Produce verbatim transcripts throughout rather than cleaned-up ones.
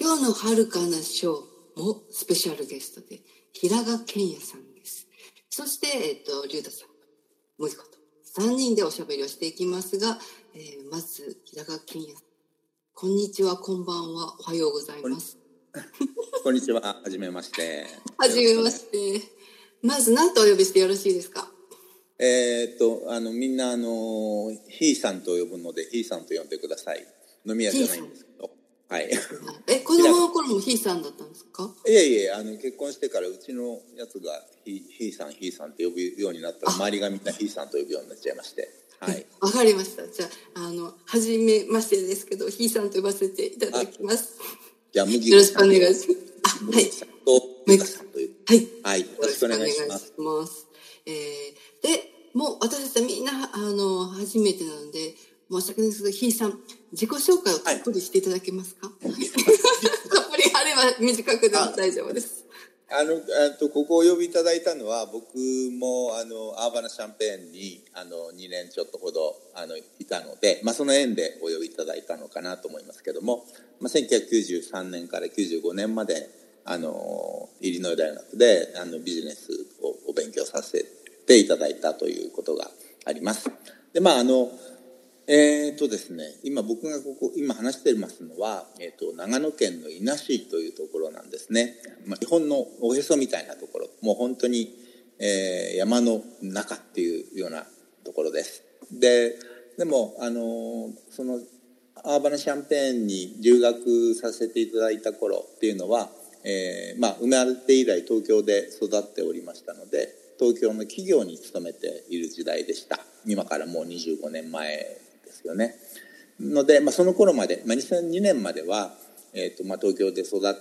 今日の遥かな章もスペシャルゲストで平賀健也さんです。そして、えっと、龍太さん、もじことさんにんでおしゃべりをしていきますが、えー、まず平賀健也さん、こんにちは、こんばんは、おはようございます。 こんにちは、はじめまして。 はじめまして。まず何とお呼びしてよろしいですか？ えー、っとあのみんなあのひいさんと呼ぶのでひいさんと呼んでください。飲み屋じゃないんですけど、はい。 え、子供の頃もひいさんだったんですか？ いえいえ、あの結婚してからうちのやつがひひいさんひいさんって呼ぶようになったら、周りがみんなひいさんと呼ぶようになっちゃいまして、はい。 わかりました。じゃあ、あのはじめましてですけど、ひいさんと呼ばせていただきます。 じゃあ麦よろしくお願いします。あ、はい。 さんとゆかさんという、 はい、 はい、よろしくお願いします。 ますえー、で、もう私たちみんなあの初めてなので申し訳ないですけど、ひいさん自己紹介をたっぷりしていただけますか？はい、たっぷりあれば短くでも大丈夫です。 あのあとここをお呼びいただいたのは、僕もあのアーバナシャンペーンにあのにねんちょっとほどあのいたので、まあ、その縁でお呼びいただいたのかなと思いますけども、まあ、せんきゅうひゃくきゅうじゅうさんねんからきゅうじゅうごねんまであのイリノイ大学であのビジネスをお勉強させていただいたということがあります。で、まああのえーとですね、今僕がここ今話していますのは、えーと長野県の伊那市というところなんですね。まあ、日本のおへそみたいなところ、もう本当に、えー、山の中っていうようなところです。で、でもあのそのアーバナシャンペーンに留学させていただいた頃っていうのは、えーまあ、生まれて以来東京で育っておりましたので、東京の企業に勤めている時代でした。今からもうにじゅうごねんまえですよね。ので、まあ、その頃まで、まあ、にせんにねんまでは、えーとまあ、東京で育って、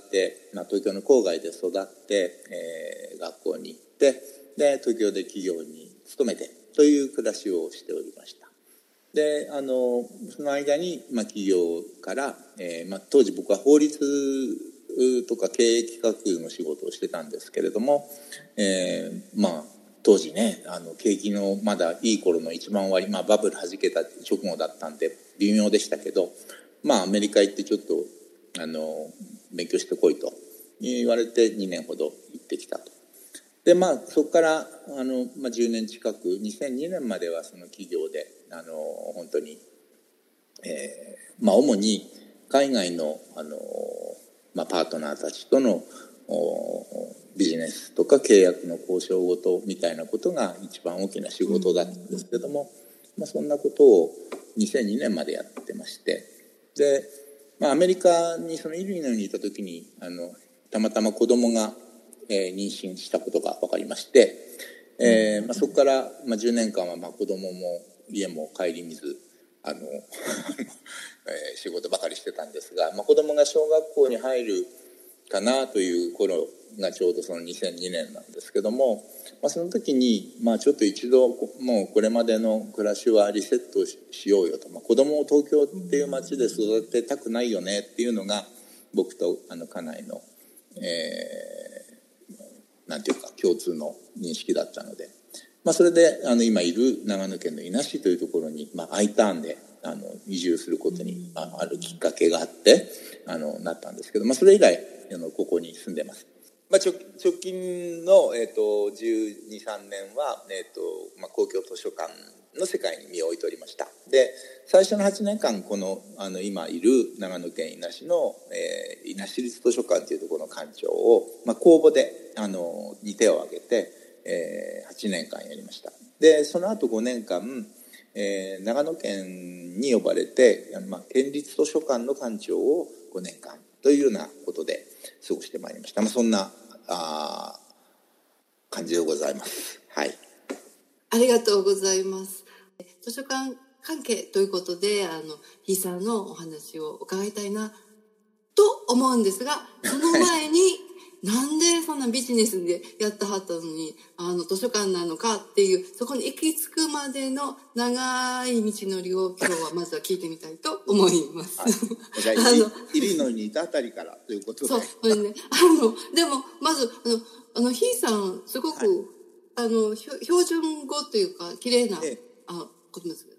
まあ、東京の郊外で育って、えー、学校に行って、で東京で企業に勤めてという暮らしをしておりました。で、あのその間に、まあ、企業から、えーまあ、当時僕は法律とか経営企画の仕事をしてたんですけれども、えー、まあ当時ね、あの景気のまだいい頃の一番終わり、まあ、バブルはじけた直後だったんで微妙でしたけど、まあアメリカ行ってちょっとあの勉強してこいと言われてにねんほど行ってきたと。で、まあそこからあの、まあ、じゅうねん近くにせんにねんまではその企業であの本当に、えー、まあ主に海外のあの、まあ、パートナーたちとのビジネスとか契約の交渉事みたいなことが一番大きな仕事だったんですけども、まあ、そんなことをにせんにねんまでやってまして、で、まあ、アメリカにそのイリノイにいた時にあのたまたま子供が、えー、妊娠したことが分かりまして、えーまあ、そこから、まあ、じゅうねんかんはまあ子供も家も顧みずあの仕事ばかりしてたんですが、まあ、子供が小学校に入るかなという頃がちょうどそのにせんにねんなんですけども、まあ、その時に、まあ、ちょっと一度もうこれまでの暮らしはリセットしようよと、まあ、子供を東京っていう街で育てたくないよねっていうのが僕とあの家内の、えー、なんていうか共通の認識だったので、まあ、それであの今いる長野県の伊那市というところに、まあ、Iターンであの移住することにあるきっかけがあってあのなったんですけど、まあ、それ以来あのここに住んでます。まあ、直, 直近の、えー、とじゅうに、さんねんは、えーとまあ、公共図書館の世界に身を置いておりました。で、最初のはちねんかんこの、あの今いる長野県伊那市の、えー、伊那市立図書館というところの館長を、まあ、公募であのに手を挙げて、えー、はちねんかんやりました。で、その後ごねんかん、えー、長野県に呼ばれて、まあ、県立図書館の館長をごねんかんというようなことで過ごしてまいりました。まあ、そんなあ感じでございます。はい。 ありがとうございます。図書館関係ということで、あのひいさんのお話を伺いたいなと思うんですが、その前になんでそんなビジネスでやったはったのにあの図書館なのかっていう、そこに行き着くまでの長い道のりを今日はまずは聞いてみたいと思います。はい、 じゃああのイリノイにいたあたりからということで。 そう、ね、あのでもまずあのあのひいさんすごく、はい、あの標準語というか綺麗な、ええ、あ言葉です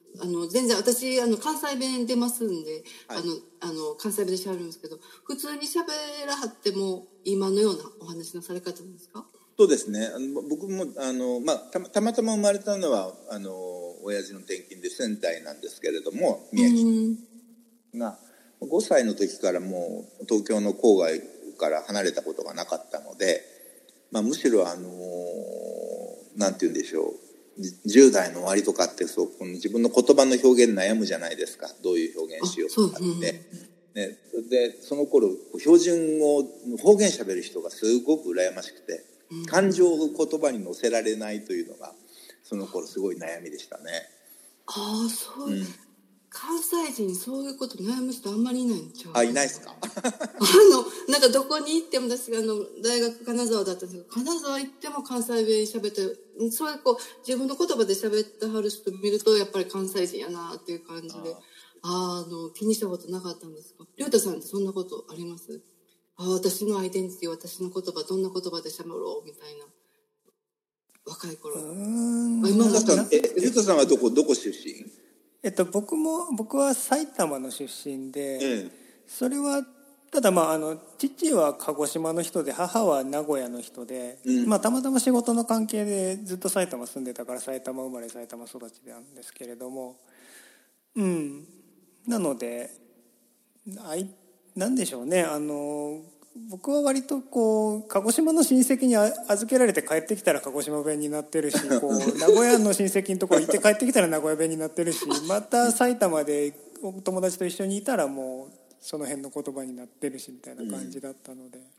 あの全然私あの関西弁出ますんで、 はい、 あのあの関西弁で喋るんですけど、普通に喋らはっても今のようなお話のされ方なんですか？ そうですね。あの僕もあの、まあ、た, たまたま生まれたのはあの親父の転勤で仙台なんですけれども、宮城がごさいの時からもう東京の郊外から離れたことがなかったので、まあ、むしろあのなんて言うんでしょう、じゅう代の終わりとかってそうこの自分の言葉の表現悩むじゃないですか。どういう表現しようとかって、ね、でその頃標準語方言しゃべる人がすごく羨ましくて、感情を言葉に乗せられないというのがその頃すごい悩みでしたね。 ああ、そう、うん、関西人そういうこと悩む人あんまりいないんちゃう？ あ、いないですか？ あのなんかどこに行っても、私があの大学金沢だったんですけど、金沢行っても関西弁喋って、そういうこう自分の言葉で喋ってはる人見るとやっぱり関西人やなっていう感じで、ああの気にしたことなかったんですか？りょうたさんってそんなことあります？あ、私のアイデンティティ、私の言葉どんな言葉で喋ろうみたいな、若い頃。うーん、今だったら、え、りゅうたさんはどこどこ出身？ えっと僕も僕は埼玉の出身で、ええ、それはただまああの父は鹿児島の人で母は名古屋の人で、うん、まあたまたま仕事の関係でずっと埼玉住んでたから埼玉生まれ埼玉育ちなんですけれども、うん、なのであいなんでしょうね、あの僕は割とこう鹿児島の親戚に預けられて帰ってきたら鹿児島弁になってるし、こう名古屋の親戚のところ行って帰ってきたら名古屋弁になってるし、また埼玉でお友達と一緒にいたらもうその辺の言葉になってるしみたいな感じだったので、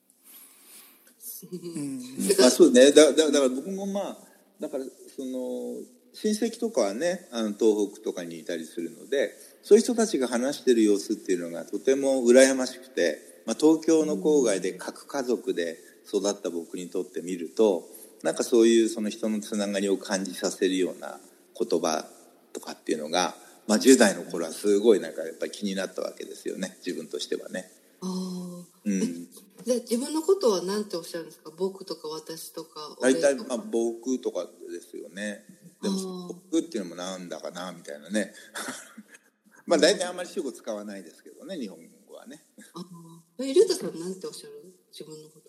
うんうん、あ、そうね。だ, だ, だから僕もまあだからその親戚とかはね、あの東北とかにいたりするので、そういう人たちが話してる様子っていうのがとても羨ましくて、まあ、東京の郊外で核家族で育った僕にとってみると、なんかそういうその人のつながりを感じさせるような言葉とかっていうのが、まあ、じゅう代の頃はすごいなんかやっぱり気になったわけですよね、自分としてはね。 あ、うん、で自分のことは何ておっしゃるんですか？僕とか私とか大体、まあ、僕とかですよね。でも僕っていうのもなんだかなみたいなねまあ大体あんまり主語使わないですけどね、日本語はね。 ああ、りゅうたさんなんておっしゃる？自分のこと。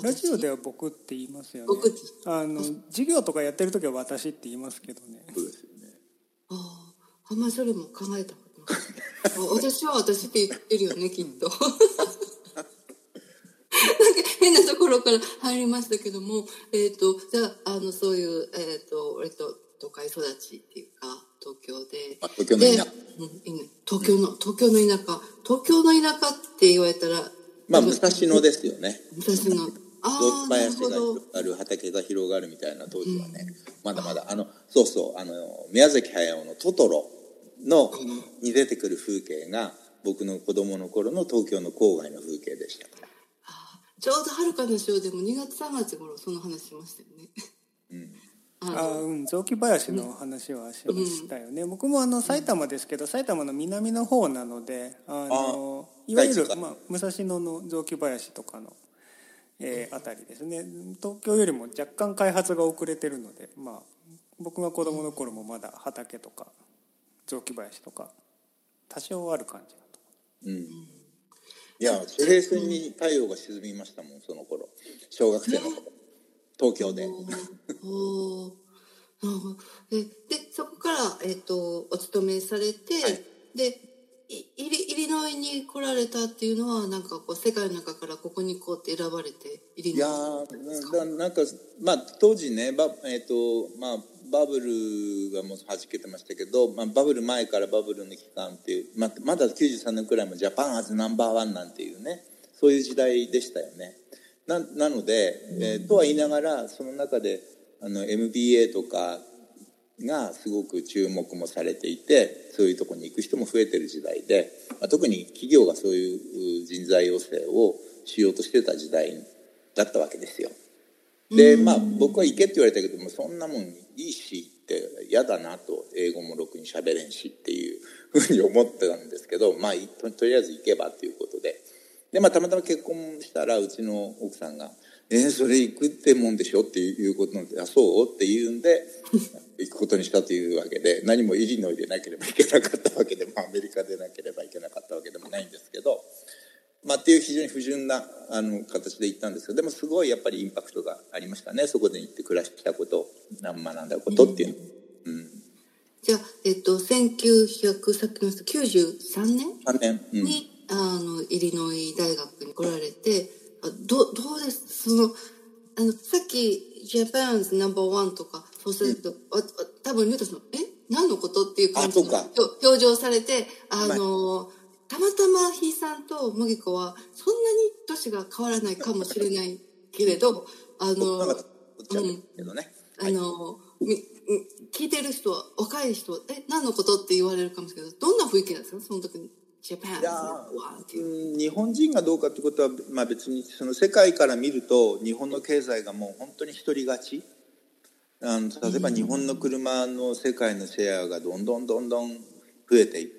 ラジオでは僕って言いますよね。僕あの授業とかやってる時は私って言いますけどね。 そうですよね。 ああ、あんまりそれも考えたことない私は私って言ってるよねきっとなんか変なところから入りましたけども、えっ、ー、とじゃあ、あのそういうえっ、ー、と割と都会育ちっていうか東京で、 あ、東京の田舎、 うん、東京の東京の田舎東京の田舎って言われたら、 まあ武蔵野ですよね。 武蔵野、あ雑木林が広がる、畑が広がるみたいな当時はね、うん、まだまだあのそうそうあの宮崎駿のトトロのに出てくる風景が僕の子供の頃の東京の郊外の風景でした。 あ、ちょうど遥かの章でもにがつさんがつ頃その話しましたよね。 うん、ああ、うん、雑木林の話はしましたよね、うん、僕もあの埼玉ですけど、埼玉の南の方なので、あのあいわゆる、まあ、武蔵野の雑木林とかの、えー、あたりですね。東京よりも若干開発が遅れてるので、まあ、僕が子供の頃もまだ畑とか雑木林とか多少ある感じだと、うん、 いや地平線に太陽が沈みましたもん、その頃小学生の頃東京でおで, でそこから、えー、とお勤めされて、はい、でイリ、イリノイに来られたっていうのはなんかこう世界の中からここに行こうって選ばれてイリノイ。いやな, なんか、まあ、当時ねバ,、えーとまあ、バブルがもう弾けてましたけど、まあ、バブル前からバブルの期間っていう、ま, まだきゅうじゅうさんねんくらいもジャパンアズナンバーワンなんていうね、そういう時代でしたよね。 な, なので、えー、とは言いながらその中であの エムビーエー とかがすごく注目もされていて、そういうところに行く人も増えてる時代で、まあ、特に企業がそういう人材養成をしようとしてた時代だったわけですよ。で、まあ僕は行けって言われたけども、そんなもんいいしって嫌だなと、英語もろくに喋れんしっていうふうに思ってたんですけど、まあ と, とりあえず行けばということで、で、まあたまたま結婚したらうちの奥さんがえー、それ行くってもんでしょっていうことなんで、あ、そうって言うんで行くことにしたというわけで、何もイリノイでなければいけなかったわけでも、アメリカでなければいけなかったわけでもないんですけど、まあ、っていう非常に不純なあの形で行ったんですけど、でもすごいやっぱりインパクトがありましたね。そこで行って暮らしたこと、学んだことっていうの、うんうん、 じゃあ、えっと、せんきゅうひゃくさっきのきゅうじゅうさんねんさんねん、うん、 にあのイリノイ大学に来られて、あどどうですそのあのさっき Japan's ナンバーワンとかそうすると、うん、あ多分ミュートさんえ何のことっていう感じの表情されて、あの、まあたまたまひいさんと麦子はそんなに年が変わらないかもしれないけれど、あの、うん、あの、み聞いてる人は若い人はえ何のことって言われるかもしれないけど、どんな雰囲気なんですかその時に。ジャパン。いや日本人がどうかってことは、まあ、別にその世界から見ると日本の経済がもう本当に一人勝ち。あの例えば日本の車の世界のシェアがどんどんどんどん増えていって。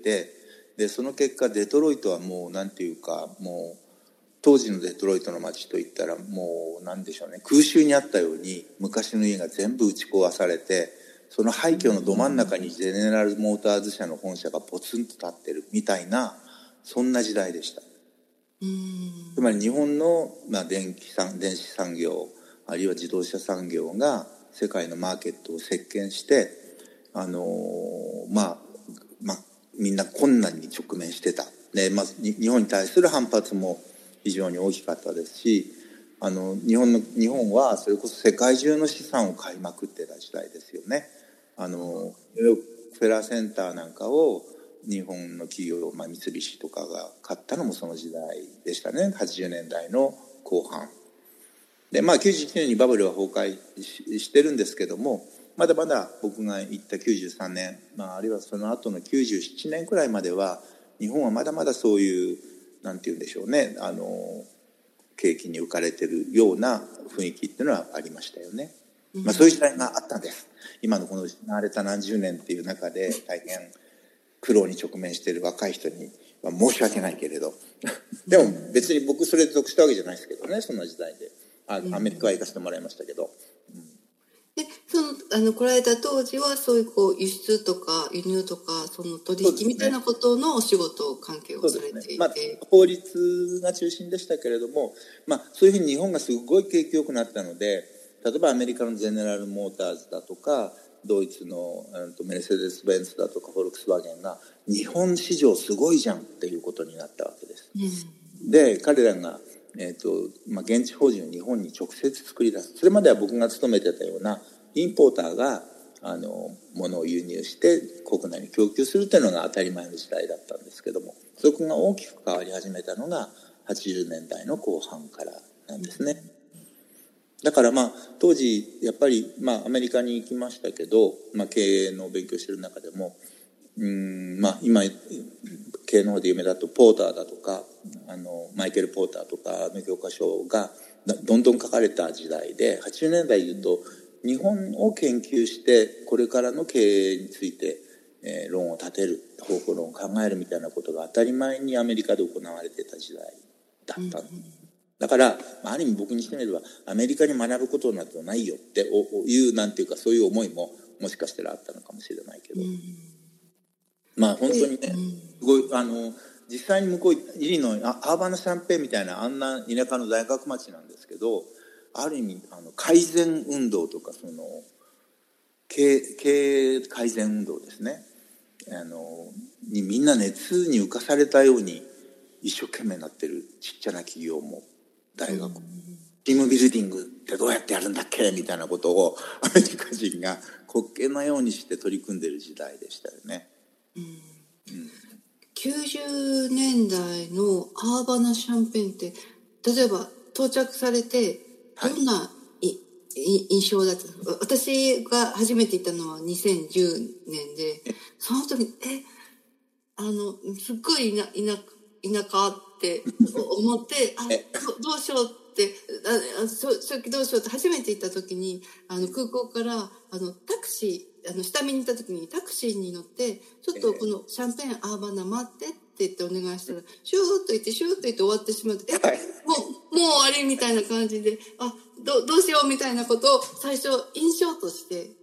でその結果デトロイトはもうなんていうかもう当時のデトロイトの街といったらもうなんでしょうね空襲にあったように昔の家が全部打ち壊されてその廃墟のど真ん中にゼネラルモーターズ社の本社がポツンと立ってるみたいなそんな時代でした。 うんつまり日本の、まあ、電気産電子産業あるいは自動車産業が世界のマーケットを席巻してあのー、まあまあみんな困難に直面してたで、まあ、日本に対する反発も非常に大きかったですしあの日本の日本はそれこそ世界中の資産を買いまくってた時代ですよね。あのニューヨークフェラーセンターなんかを日本の企業、まあ、三菱とかが買ったのもその時代でしたね。はちじゅうねんだいの後半で、まあ、きゅうじゅういちねんにバブルは崩壊 し, してるんですけどもまだまだ僕が行ったきゅうじゅうさんねん、まあ、あるいはその後のきゅうじゅうななねんくらいまでは日本はまだまだそういうなんて言うんでしょうねあの景気に浮かれてるような雰囲気っていうのはありましたよね、まあ、そういう時代があったんです。今のこの失われた何十年っていう中で大変苦労に直面している若い人には申し訳ないけれどでも別に僕それで属したわけじゃないですけどねそんな時代であアメリカは行かせてもらいましたけど、 でそのあの来られた当時はそういうこう輸出とか輸入とかその取引みたいなことのお仕事関係をされていて、ねまあ、 法律が中心でしたけれども、まあ、そういうふうに日本がすごい景気良くなったので例えばアメリカのゼネラルモーターズだとかドイツのメルセデス・ベンツだとかフォルクスワーゲンが日本市場すごいじゃんっていうことになったわけです、うん、で彼らがえーとまあ、現地法人を日本に直接作り出すそれまでは僕が勤めてたようなインポーターがあの物を輸入して国内に供給するというのが当たり前の時代だったんですけどもそこが大きく変わり始めたのがはちじゅうねんだいの後半からなんですね。だからまあ当時やっぱり、まあ、アメリカに行きましたけど、まあ、経営の勉強してる中でもうーん、まあ、今経営の方で有名だとポーターだとかあのマイケル・ポーターとかの教科書がどんどん書かれた時代ではちじゅうねんだいでいうと日本を研究してこれからの経営について、えー、論を立てる方法論を考えるみたいなことが当たり前にアメリカで行われていた時代だった、うん、だからある意味僕にしてみればアメリカに学ぶことなどないよっていうなんていうかそういう思いももしかしたらあったのかもしれないけど、うん、まあ本当にねすごいあの実際に向こうイリノイアーバンシャンペーンみたいなあんな田舎の大学町なんですけどある意味あの改善運動とかその経営、経営改善運動ですねあのにみんな熱に浮かされたように一生懸命になってるちっちゃな企業も大学、うん、チームビルディングってどうやってやるんだっけみたいなことをアメリカ人が滑稽のようにして取り組んでる時代でしたよね、うんうん、 きゅうじゅうねんだいのアーバナシャンペーンって例えば到着されてどんな、はい、い印象だったの？私が初めて行ったのはにせんじゅうねんでその時えあのすっごい田舎田舎って思ってあ ど, どうしようってあそ正直どうしようって初めて行った時にあの空港からあのタクシーあの下見に行った時にタクシーに乗ってちょっとこのシャンペーンアーバナ待ってって言ってお願いしたらシューッと言ってシューッと言って終わってしまってえ、はい、もうもう終わりみたいな感じであ ど, どうしようみたいなことを最初印象として、え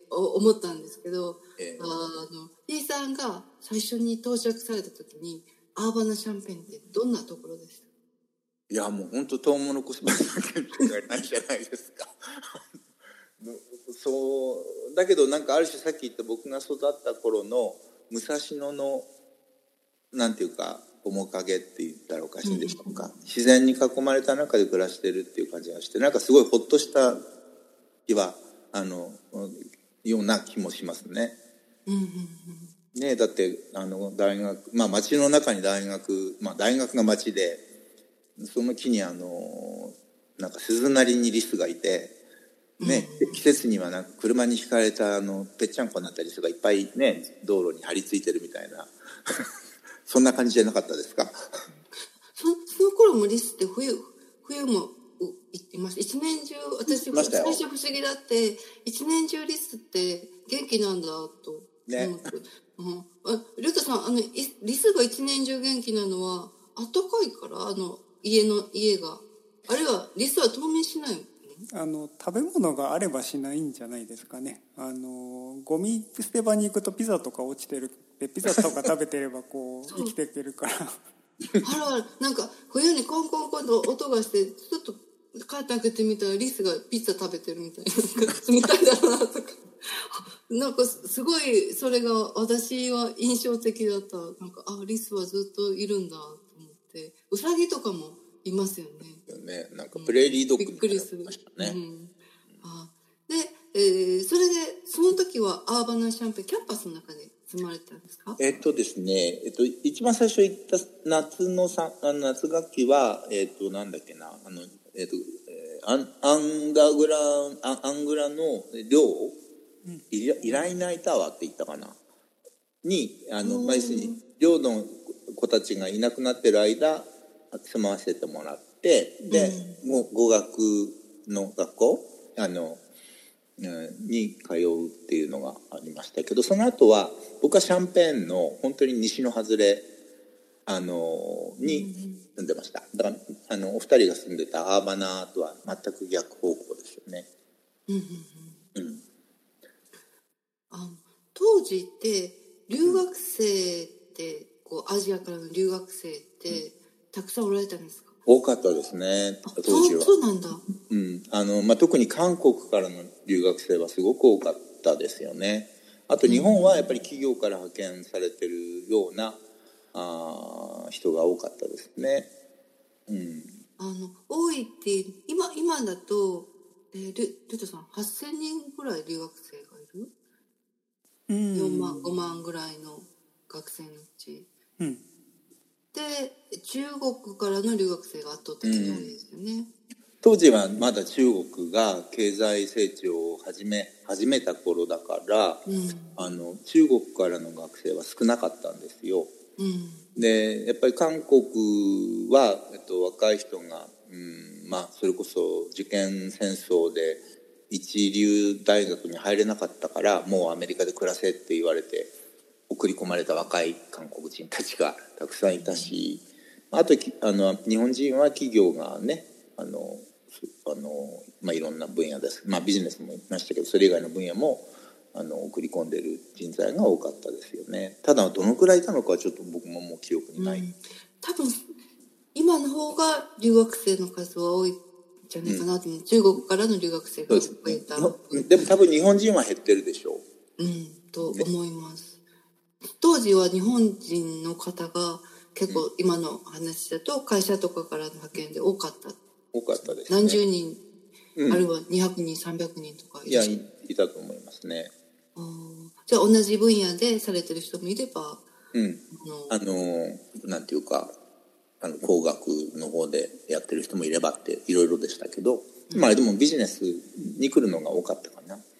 思ったんですけど、 えー、 あの P さんが最初に到着された時にアーバナシャンペーンってどんなところでした？ いやもう本当トウモロコシ畑しかないじゃないですかそうだけどなんかある種さっき言った僕が育った頃の武蔵野のなんていうか面影って言ったらおかしいんでしょうか、うん、自然に囲まれた中で暮らしてるっていう感じがしてなんかすごいほっとした気はあのような気もしますね。 うんうんうん、 ねだってあの大学まあ町の中に大学まあ大学が町でその木にあのなんか鈴なりにリスがいてね、うん、季節にはなんか車にひかれたあのぺっちゃんこになったリスがいっぱいね道路に張り付いてるみたいなそんな感じじゃなかったですか？ そ, その頃もリスって冬冬もいました。一年中私最初不思議だって一年中リスって元気なんだと思って、ねうん、あリュウタさんあのリスが一年中元気なのは暖かいからあの家の家があるいはリスは冬眠しないの？ あの食べ物があればしないんじゃないですかね。あのゴミ捨て場に行くとピザとか落ちてるでピザとか食べてればこう生きていけるからあらなんか冬にコンコンコンと音がしてちょっとカーテン開けてみたらリスがピザ食べてるみたいなみたいだなとかなんかすごいそれが私は印象的だった。なんかあリスはずっといるんだと思ってウサギとかもいますよね。 ねなんかプレーリードッグみたいな、うん、びっくりする、 ねうん、 あで、えー、それでその時はアーバナシャンペーンキャンパスの中で住まれたんですか？ えっとですね、えっと、一番最初行った夏のさ夏学期はえっとなんだっけなあの、えっとえー、アンアンダーグラアアングラの寮、うん、イ, イライナイタワーって言ったかなにあの、まあ、要するに寮の子たちがいなくなってる間住まわせてもらってで、うん、語学の学校あのに通うっていうのがありましたけどその後は僕はシャンペーンの本当に西の外れあのに住んでました。だからあのお二人が住んでたアーバナとは全く逆方向ですよね。 うんうんうん、あ当時って留学生ってこうアジアからの留学生ってたくさんおられたんですか？ 多かったですね当時は。 そうなんだ、 うんあのまあ、特に韓国からの留学生はすごく多かったですよね。あと日本はやっぱり企業から派遣されてるようなあ人が多かったですね、うん、 あの多いって今今だと、えー、ルルトさんはっせんにんぐらい留学生がいる、うん、よんまんごまんぐらいの学生のうち、うん、で中国からの留学生が圧倒的に多いですよね、うん、 当時はまだ中国が経済成長を始め始めた頃だから、うん、あの中国からの学生は少なかったんですよ、うん、でやっぱり韓国は、えっと、若い人が、うんまあ、それこそ受験戦争で一流大学に入れなかったからもうアメリカで暮らせって言われて送り込まれた若い韓国人たちがたくさんいたし、あとあの日本人は企業がねあのあの、まあ、いろんな分野です、まあ、ビジネスもいましたけどそれ以外の分野もあの送り込んでる人材が多かったですよね。ただどのくらいいたのかはちょっと僕ももう記憶にない、うん、 多分今の方が留学生の数は多いんじゃないかなと思う、うん、中国からの留学生が増えた、 ね、でも多分日本人は減ってるでしょう、うん、と思います、ね、当時は日本人の方が結構今の話だと会社とかからの派遣で多かった多かったですね。 何十人、うん、あるいはにひゃくにんさんびゃくにんとかいや い, いたと思いますね。 あじゃあ同じ分野でされてる人もいれば、 うん、あのなんていうかあの工学の方でやってる人もいればっていろいろでしたけど、うん、まあでもビジネスに来るのが多かったかな。